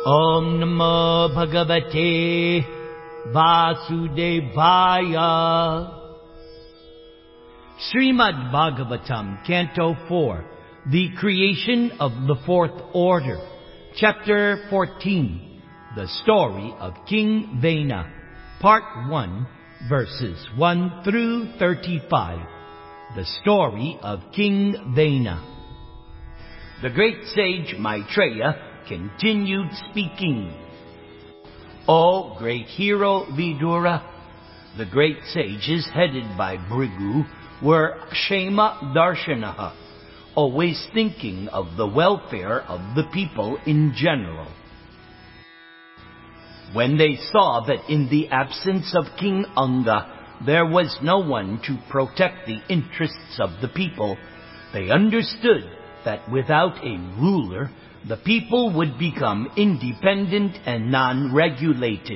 Om Namo Bhagavate Vasudevaya. Srimad Bhagavatam, Canto 4, The Creation of the Fourth Order, Chapter 14, The Story of King Vena, Part 1, Verses 1 through 35. The Story of King Vena. The great sage Maitreya continued speaking. O great hero Vidura, the great sages headed by Bhrigu were Kshema Darshanaha, always thinking of the welfare of the people in general. When they saw that in the absence of King Anga there was no one to protect the interests of the people, they understood that without a ruler, the people would become independent and non-regulated.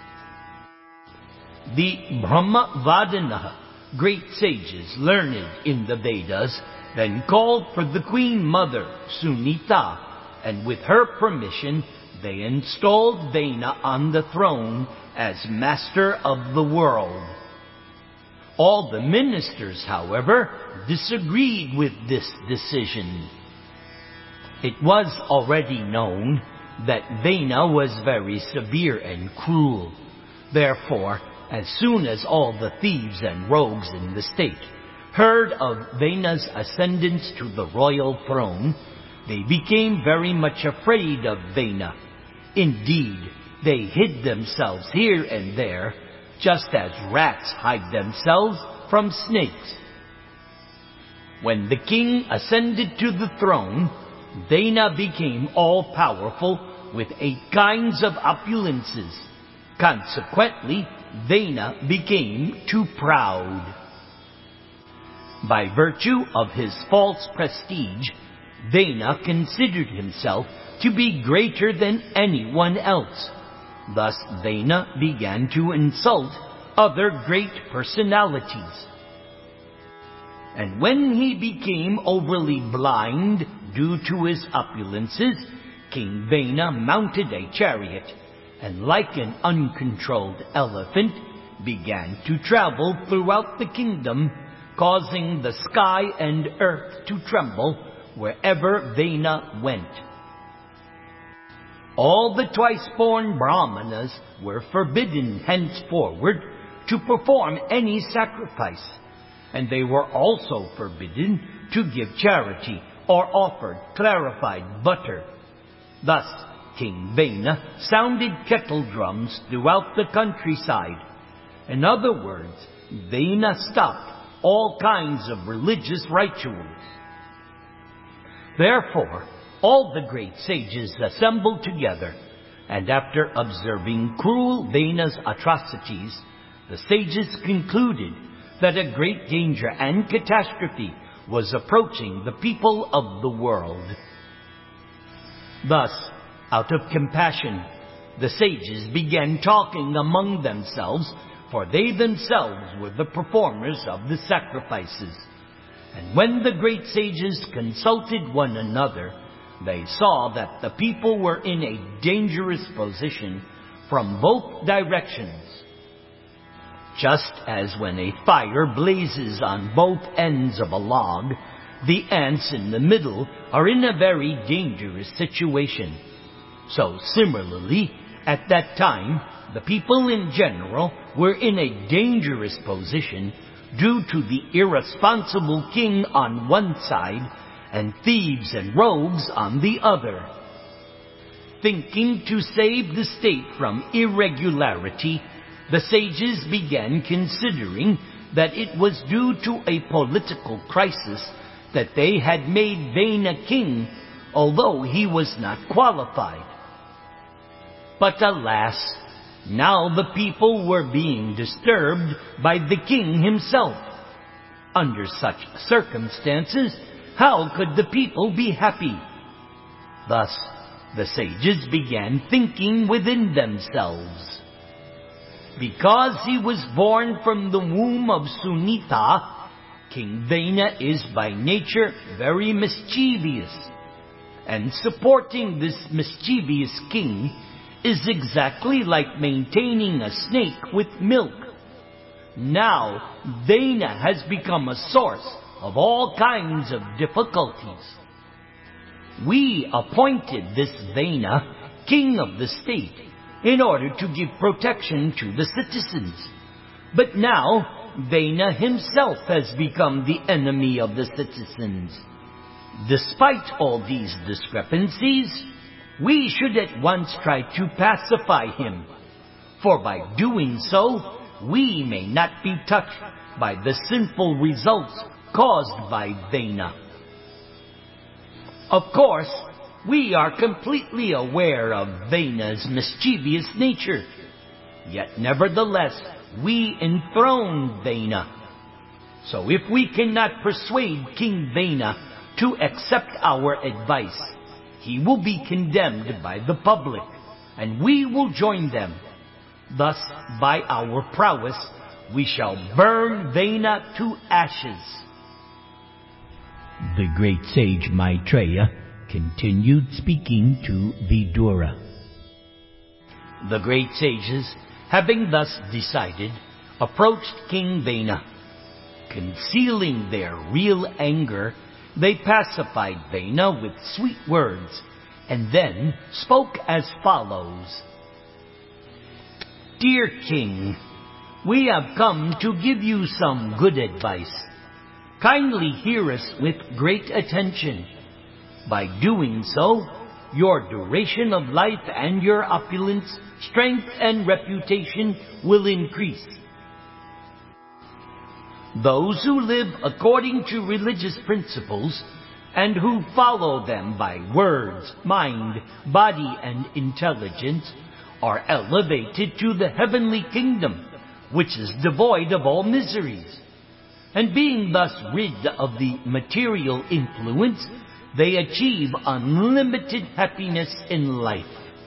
The Brahmavadana, great sages learned in the Vedas, then called for the Queen Mother, Sunita, and with her permission, they installed Vena on the throne as master of the world. All the ministers, however, disagreed with this decision. It was already known that Vena was very severe and cruel. Therefore, as soon as all the thieves and rogues in the state heard of Vena's ascendance to the royal throne, they became very much afraid of Vena. Indeed, they hid themselves here and there, just as rats hide themselves from snakes. When the king ascended to the throne, Vena became all-powerful with 8 kinds of opulences. Consequently, Vena became too proud. By virtue of his false prestige, Vena considered himself to be greater than anyone else. Thus, Vena began to insult other great personalities. And when he became overly blind due to his opulences, King Vena mounted a chariot, and like an uncontrolled elephant, began to travel throughout the kingdom, causing the sky and earth to tremble wherever Vena went. All the twice-born Brahmanas were forbidden henceforward to perform any sacrifice, and they were also forbidden to give charity or offer clarified butter. Thus, King Vena sounded kettle drums throughout the countryside. In other words, Vena stopped all kinds of religious rituals. Therefore, all the great sages assembled together, and after observing cruel Vena's atrocities, the sages concluded that a great danger and catastrophe was approaching the people of the world. Thus, out of compassion, the sages began talking among themselves, for they themselves were the performers of the sacrifices. And when the great sages consulted one another, they saw that the people were in a dangerous position from both directions. Just as when a fire blazes on both ends of a log, the ants in the middle are in a very dangerous situation. So similarly, at that time, the people in general were in a dangerous position due to the irresponsible king on one side and thieves and rogues on the other. Thinking to save the state from irregularity, the sages began considering that it was due to a political crisis that they had made Vena king, although he was not qualified. But alas, now the people were being disturbed by the king himself. Under such circumstances, how could the people be happy? Thus, the sages began thinking within themselves. Because he was born from the womb of Sunita, King Vena is by nature very mischievous. and supporting this mischievous king is exactly like maintaining a snake with milk. Now, Vena has become a source of all kinds of difficulties. We appointed this Vena king of the state in order to give protection to the citizens. But now, Vena himself has become the enemy of the citizens. Despite all these discrepancies, we should at once try to pacify him, for by doing so, we may not be touched by the sinful results caused by Vena. Of course, we are completely aware of Vena's mischievous nature, yet nevertheless we enthrone Vena. So if we cannot persuade King Vena to accept our advice, he will be condemned by the public, and we will join them. Thus, by our prowess, we shall burn Vena to ashes. The great sage Maitreya continued speaking to Vidura. The great sages, having thus decided, approached King Vena. Concealing their real anger, they pacified Vena with sweet words, and then spoke as follows. Dear King, we have come to give you some good advice. Kindly hear us with great attention. By doing so, your duration of life and your opulence, strength, and reputation will increase. Those who live according to religious principles and who follow them by words, mind, body, and intelligence are elevated to the heavenly kingdom, which is devoid of all miseries. And being thus rid of the material influence, they achieve unlimited happiness in life.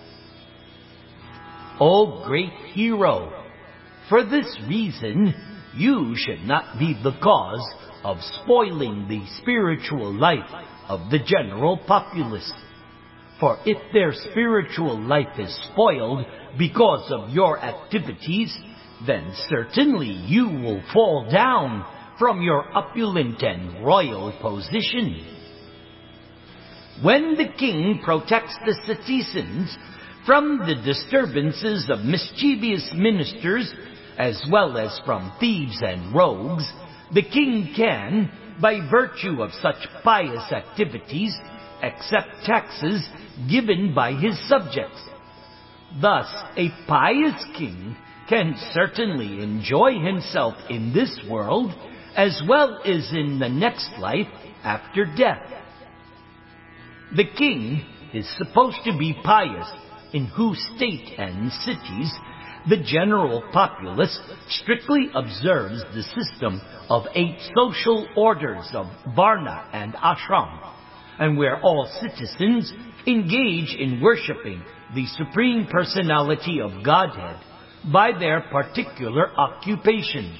O great hero, for this reason, you should not be the cause of spoiling the spiritual life of the general populace. For if their spiritual life is spoiled because of your activities, then certainly you will fall down from your opulent and royal position. When the king protects the citizens from the disturbances of mischievous ministers, as well as from thieves and rogues, the king can, by virtue of such pious activities, accept taxes given by his subjects. Thus, a pious king can certainly enjoy himself in this world as well as in the next life after death. The king is supposed to be pious, in whose state and cities the general populace strictly observes the system of 8 social orders of Varna and Ashram, and where all citizens engage in worshipping the Supreme Personality of Godhead by their particular occupations.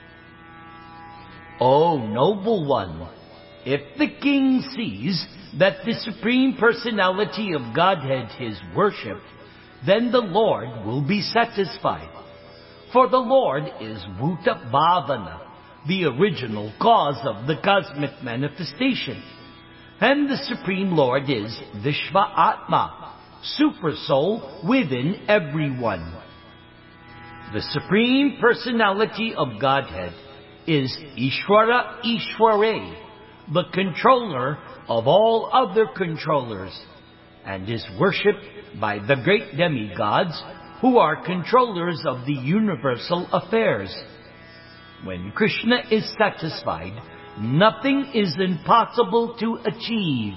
O noble one, if the king sees that the Supreme Personality of Godhead is worshipped, then the Lord will be satisfied. For the Lord is Bhuta Bhavana, the original cause of the cosmic manifestation. And the Supreme Lord is Vishva Atma, Super Soul within everyone. The Supreme Personality of Godhead is Ishvara Ishvare, the controller of all other controllers, and is worshipped by the great demigods who are controllers of the universal affairs. When Krishna is satisfied, nothing is impossible to achieve.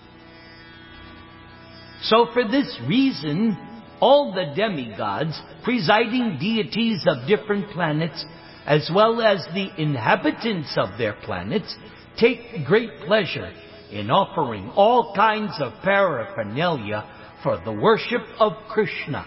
So for this reason, all the demigods, presiding deities of different planets, as well as the inhabitants of their planets, take great pleasure in offering all kinds of paraphernalia for the worship of Krishna.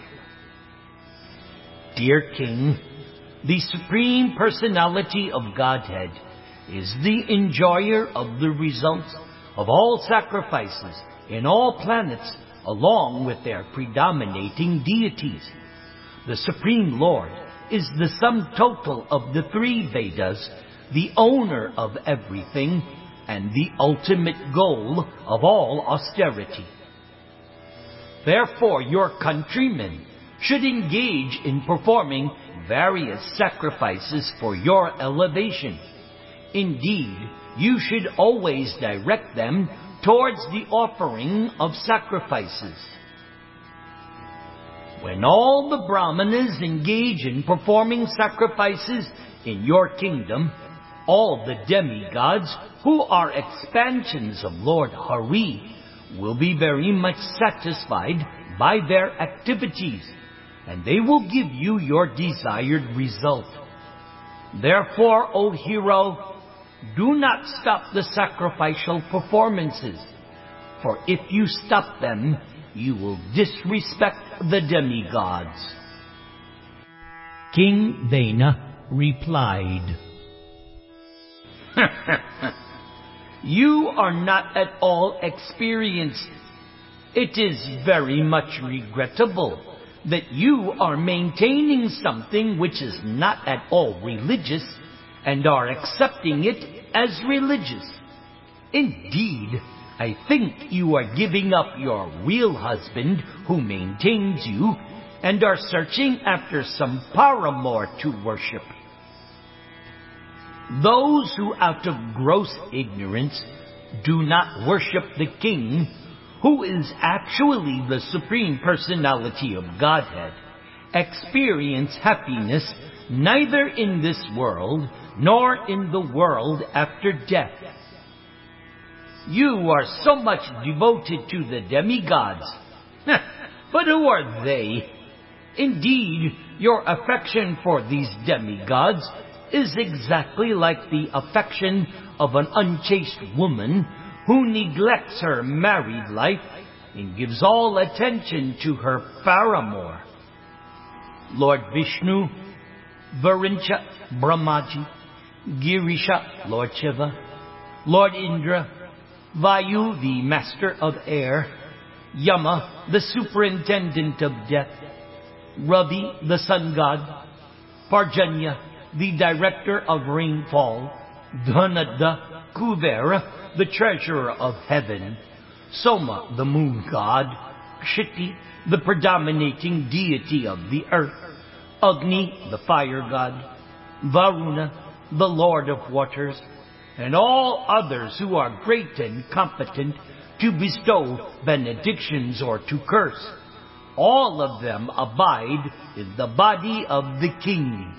Dear King, the Supreme Personality of Godhead is the enjoyer of the results of all sacrifices in all planets along with their predominating deities. The Supreme Lord is the sum total of the three Vedas, the owner of everything, and the ultimate goal of all austerity. Therefore, your countrymen should engage in performing various sacrifices for your elevation. Indeed, you should always direct them towards the offering of sacrifices. When all the Brahmanas engage in performing sacrifices in your kingdom, all the demigods who are expansions of Lord Hari will be very much satisfied by their activities, and they will give you your desired result. Therefore, O hero, do not stop the sacrificial performances, for if you stop them, you will disrespect the demigods. King Vena replied, You are not at all experienced. It is very much regrettable that you are maintaining something which is not at all religious and are accepting it as religious. Indeed, I think you are giving up your real husband who maintains you and are searching after some paramour to worship. Those who out of gross ignorance do not worship the king, who is actually the Supreme Personality of Godhead, experience happiness neither in this world nor in the world after death. You are so much devoted to the demigods. But who are they? Indeed, your affection for these demigods is exactly like the affection of an unchaste woman who neglects her married life and gives all attention to her paramour. Lord Vishnu, Varincha, Brahmaji, Girisha, Lord Shiva, Lord Indra, Vayu, the master of air, Yama, the superintendent of death, Ravi, the sun god, Parjanya, the director of rainfall, Dhanada, Kuvera, the treasurer of heaven, Soma, the moon god, Kshiti, the predominating deity of the earth, Agni, the fire god, Varuna, the lord of waters, and all others who are great and competent to bestow benedictions or to curse. All of them abide in the body of the king.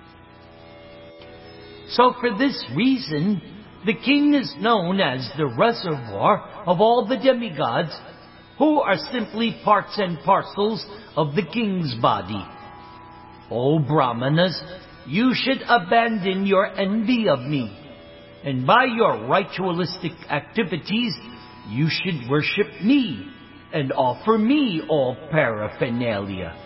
So for this reason, the king is known as the reservoir of all the demigods, who are simply parts and parcels of the king's body. O Brahmanas, you should abandon your envy of me, and by your ritualistic activities, you should worship me and offer me all paraphernalia.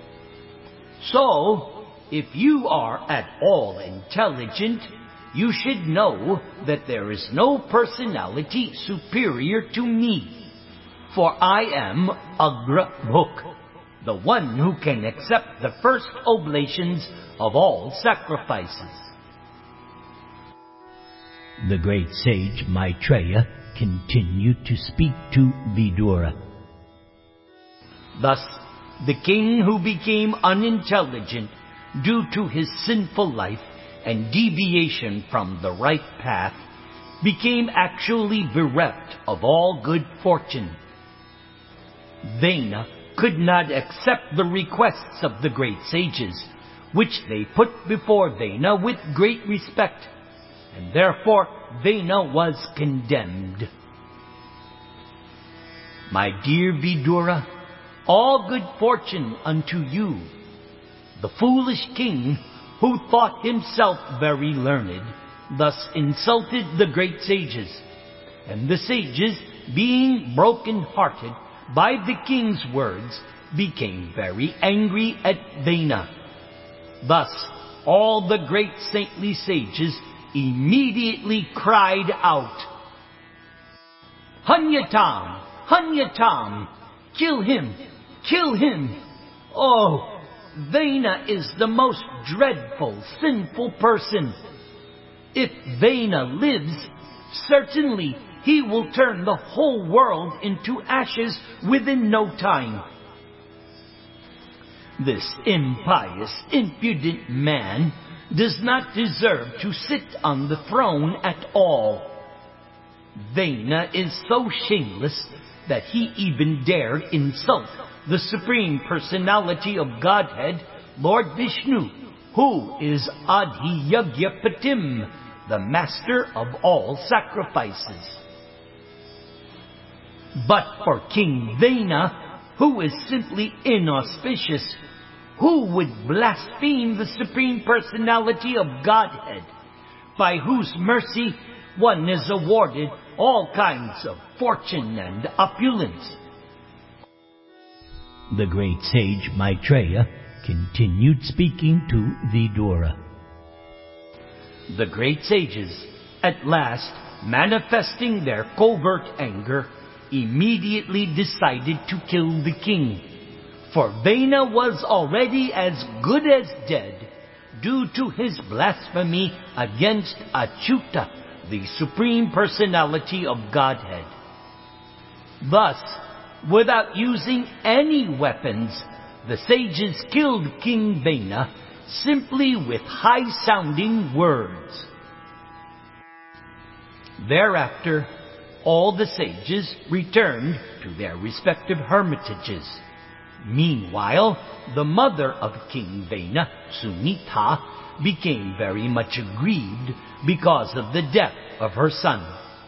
So, if you are at all intelligent, you should know that there is no personality superior to me, for I am Agra Bhuk, the one who can accept the first oblations of all sacrifices. The great sage Maitreya continued to speak to Vidura. Thus, the king who became unintelligent due to his sinful life and deviation from the right path became actually bereft of all good fortune. Vena could not accept the requests of the great sages, which they put before Vena with great respect, and therefore Vena was condemned. My dear Vidura, all good fortune unto you. The foolish king, who thought himself very learned, thus insulted the great sages, and the sages, being broken-hearted by the king's words, became very angry at Vena. Thus, all the great saintly sages immediately cried out, Hanyatam! Hunyatam! Kill him! Kill him! Oh, Vena is the most dreadful, sinful person. If Vena lives, certainly he will turn the whole world into ashes within no time. This impious, impudent man does not deserve to sit on the throne at all. Vena is so shameless that he even dared insult the Supreme Personality of Godhead, Lord Vishnu, who is Adhiyagyapatim, the master of all sacrifices. But for King Vena, who is simply inauspicious, who would blaspheme the Supreme Personality of Godhead, by whose mercy one is awarded all kinds of fortune and opulence? The great sage Maitreya continued speaking to Vidura. The great sages, at last, manifesting their covert anger, immediately decided to kill the king, for Vena was already as good as dead due to his blasphemy against Achyuta, the Supreme Personality of Godhead. Thus, without using any weapons, the sages killed King Vena simply with high-sounding words. Thereafter, all the sages returned to their respective hermitages. Meanwhile, the mother of King Vena, Sunita, became very much aggrieved because of the death of her son.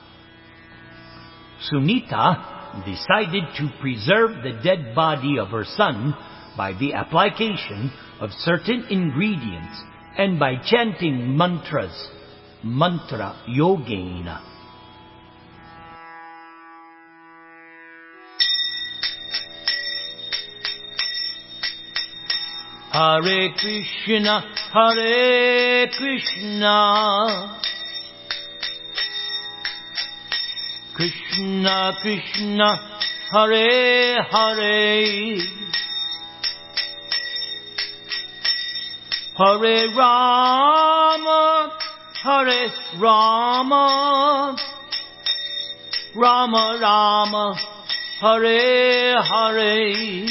Sunita decided to preserve the dead body of her son by the application of certain ingredients and by chanting mantras, mantra yogena. Hare Krishna, Hare Krishna, Krishna Krishna, Hare Hare, Hare Rama, Hare Rama, Rama Rama, Hare Hare,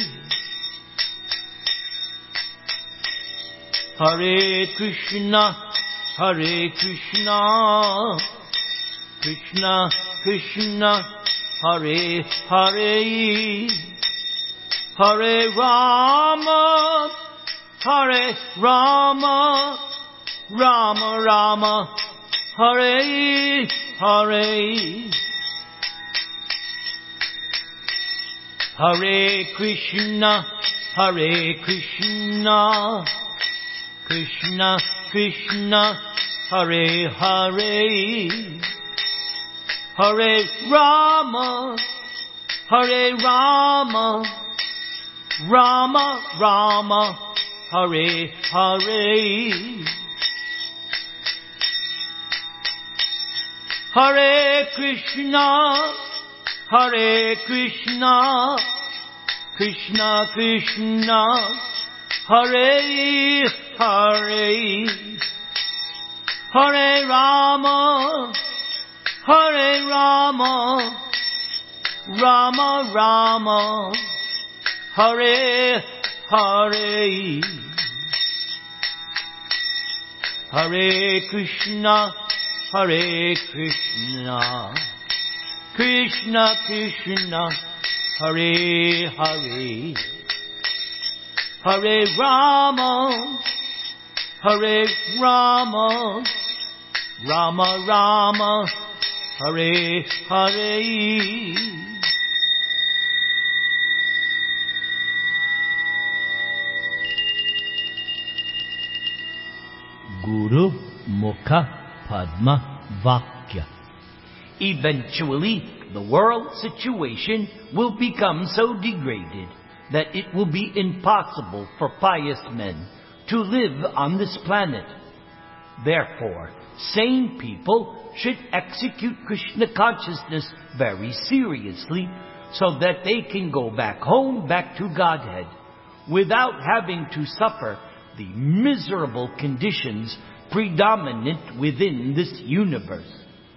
Hare Krishna, Hare Krishna, Krishna Krishna, Hare Hare, Hare Rama, Hare Rama, Rama Rama, Hare Hare, Hare Krishna, Hare Krishna, Krishna Krishna, Hare Hare, Hare Rama, Hare Rama, Rama Rama, Hare Hare, Hare Krishna, Hare Krishna, Krishna Krishna, Hare Hare, Hare Rama, Hare Rama, Rama Rama, Hare Hare, Hare Krishna, Hare Krishna, Krishna Krishna, Hare Hare, Hare Rama, Hare Rama, Rama Rama, Hare Hare. Guru Mukha Padma Vakya. Eventually, the world situation will become so degraded that it will be impossible for pious men to live on this planet. Therefore, sane people should execute Krishna consciousness very seriously so that they can go back home, back to Godhead, without having to suffer the miserable conditions predominant within this universe.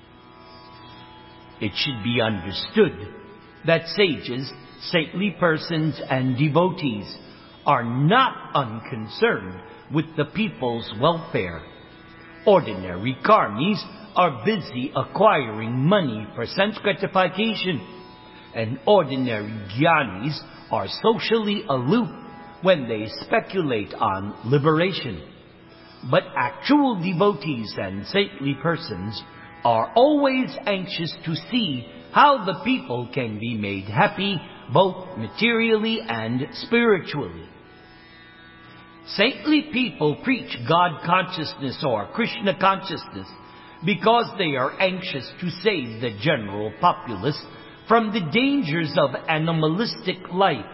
It should be understood that sages, saintly persons, and devotees are not unconcerned with the people's welfare. Ordinary karmis are busy acquiring money for sense gratification, and ordinary jnanis are socially aloof when they speculate on liberation. But actual devotees and saintly persons are always anxious to see how the people can be made happy, both materially and spiritually. Saintly people preach God consciousness or Krishna consciousness because they are anxious to save the general populace from the dangers of animalistic life.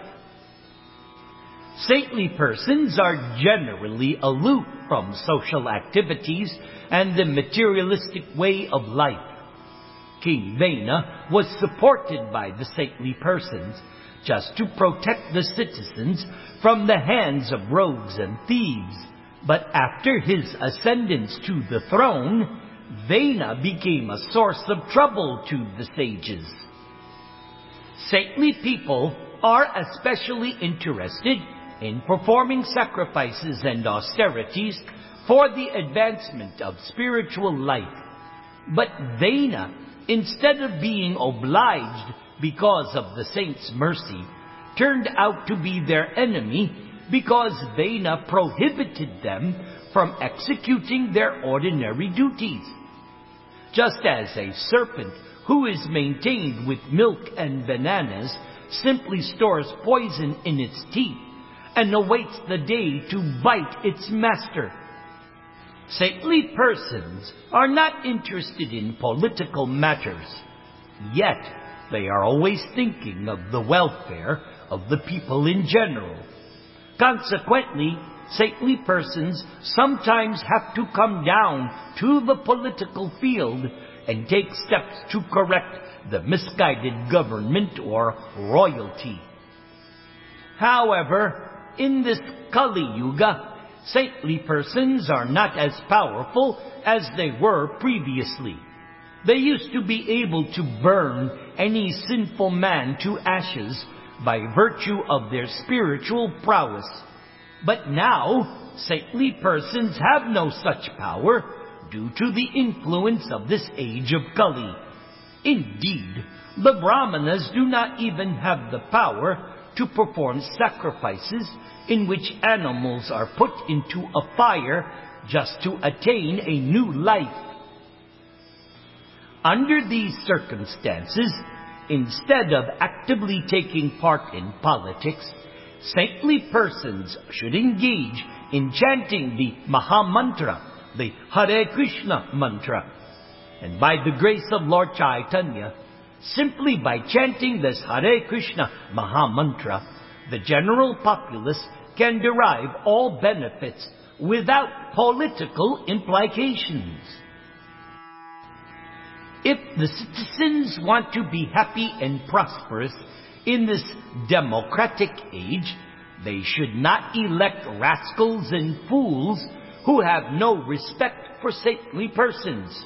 Saintly persons are generally aloof from social activities and the materialistic way of life. King Vena was supported by the saintly persons just to protect the citizens from the hands of rogues and thieves. But after his ascendance to the throne, Vena became a source of trouble to the sages. Saintly people are especially interested in performing sacrifices and austerities for the advancement of spiritual life. But Vena, instead of being obliged because of the saints' mercy, turned out to be their enemy because Vena prohibited them from executing their ordinary duties. Just as a serpent who is maintained with milk and bananas simply stores poison in its teeth and awaits the day to bite its master. Saintly persons are not interested in political matters, yet they are always thinking of the welfare of the people in general. Consequently, saintly persons sometimes have to come down to the political field and take steps to correct the misguided government or royalty. However, in this Kali Yuga, saintly persons are not as powerful as they were previously. They used to be able to burn any sinful man to ashes by virtue of their spiritual prowess. But now, saintly persons have no such power due to the influence of this age of Kali. Indeed, the Brahmanas do not even have the power to perform sacrifices in which animals are put into a fire just to attain a new life. Under these circumstances, instead of actively taking part in politics, saintly persons should engage in chanting the Maha Mantra, the Hare Krishna mantra. And by the grace of Lord Chaitanya, simply by chanting this Hare Krishna Maha Mantra, the general populace can derive all benefits without political implications. If the citizens want to be happy and prosperous in this democratic age, they should not elect rascals and fools who have no respect for saintly persons.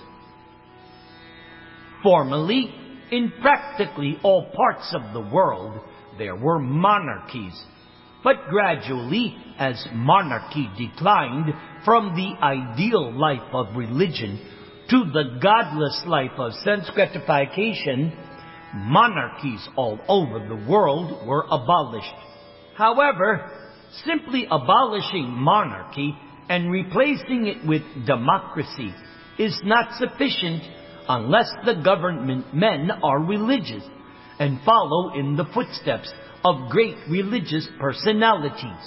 Formerly, in practically all parts of the world, there were monarchies. But gradually, as monarchy declined from the ideal life of religion to the godless life of sense gratification, monarchies all over the world were abolished. However, simply abolishing monarchy and replacing it with democracy is not sufficient unless the government men are religious and follow in the footsteps of great religious personalities.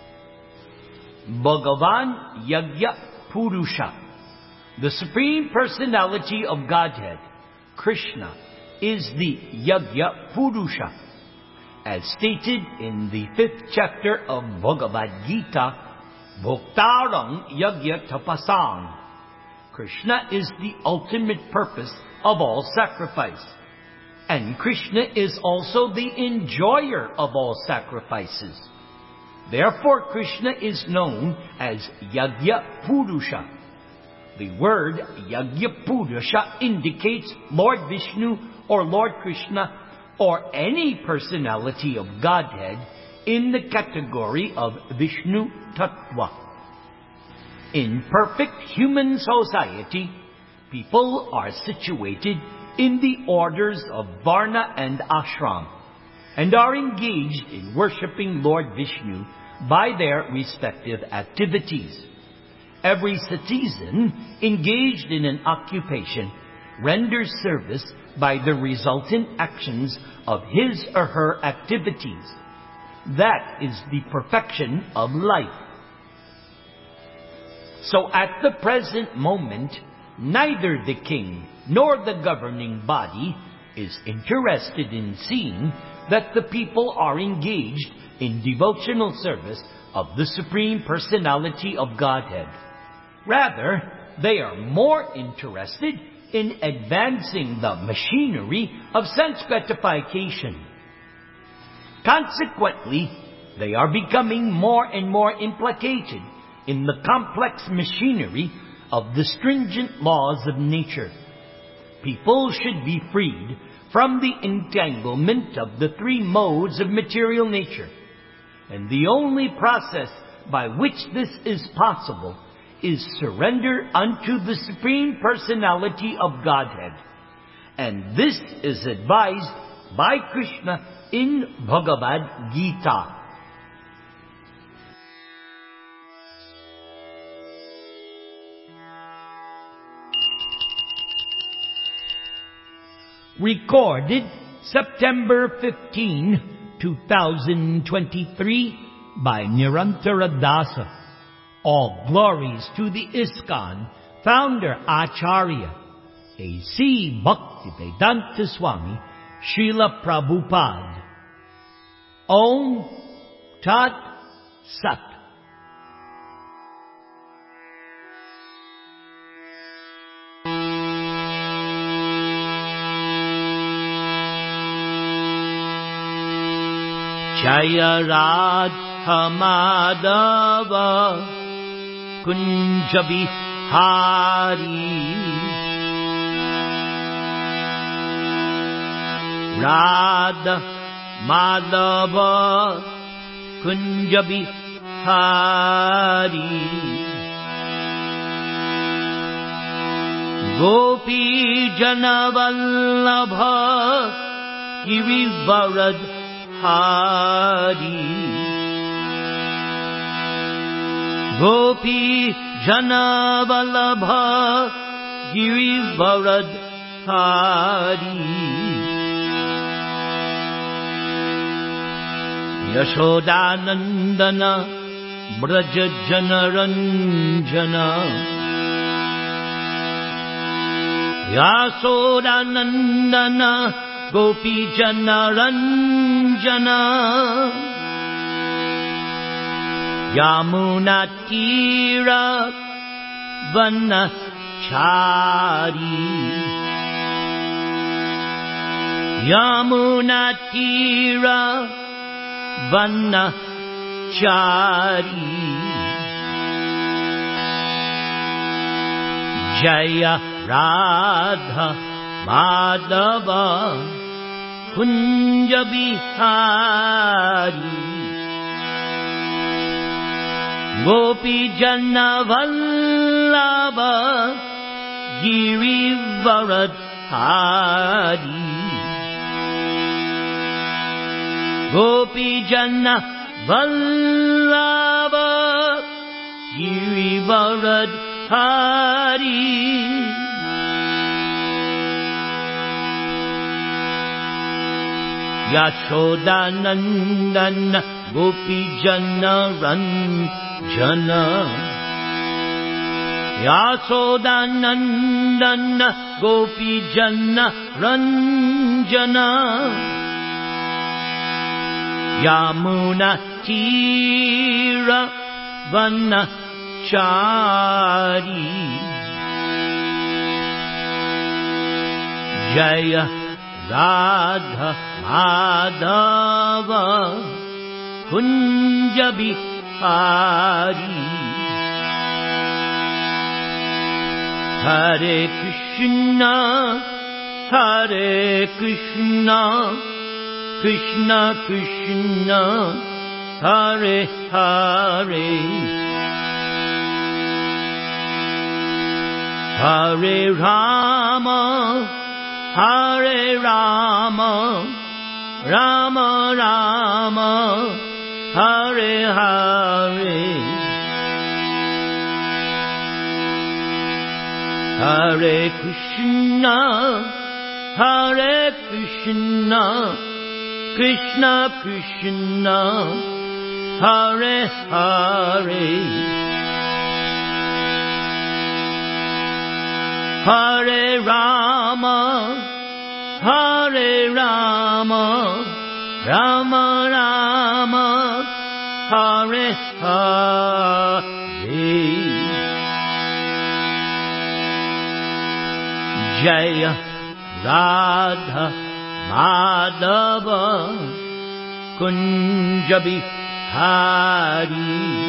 Bhagavan Yagya Purusha, the Supreme Personality of Godhead, Krishna, is the Yagya Purusha. As stated in the 5th chapter of Bhagavad Gita, Bhoktarang Yagya Tapasang, Krishna is the ultimate purpose of all sacrifice. and Krishna is also the enjoyer of all sacrifices. Therefore, Krishna is known as Yajna Purusha. The word Yajna Purusha indicates Lord Vishnu or Lord Krishna or any personality of Godhead in the category of Vishnu Tattva. In perfect human society, people are situated in the orders of Varna and Ashram and are engaged in worshipping Lord Vishnu by their respective activities. Every citizen engaged in an occupation renders service by the resultant actions of his or her activities. That is the perfection of life. So at the present moment, neither the king nor the governing body is interested in seeing that the people are engaged in devotional service of the Supreme Personality of Godhead. Rather, they are more interested in advancing the machinery of sense gratification. Consequently, they are becoming more and more implicated in the complex machinery of the stringent laws of nature. People should be freed from the entanglement of the three modes of material nature, and the only process by which this is possible is surrender unto the Supreme Personality of Godhead. And this is advised by Krishna in Bhagavad Gita. Recorded September 15, 2023 by Nirantara Dasa. All glories to the ISKCON founder Acharya A.C. Bhaktivedanta Swami Srila Prabhupada. Om Tat Sat. Jaya Radha Madhava Kunja Bihari Radha Madhava Kunja Bihari Gopi Janavallabha Girivarad Hari Gopi Janavallabha Girivarad Hari Yashodanandana Braja Janaranjana Yashodanandana Gopi Janaranjana Yamuna Tira Vanachari Yamuna Tira Vanachari Jaya Radha Madhava Kunja Bihari Gopi Janavallabha Girivarad Hari Gopi Janavallabha Girivarad Hari Yashodanandana Gopi Janaranjana Yashodanandana Gopi Janaranjana Yamuna Tira Vanachari Jaya Radha Madhava Kunja Bihari. Hare Krishna, Hare Krishna, Krishna Krishna, Hare Hare, Hare Rama, Hare Rama, Rama Rama, Hare Hare, Hare Krishna, Hare Krishna, Krishna Krishna, Hare Hare, Hare Rama, Hare Rama, Rama Rama, Hare Hare. Jaya Radha Madhava Kunja Bihari.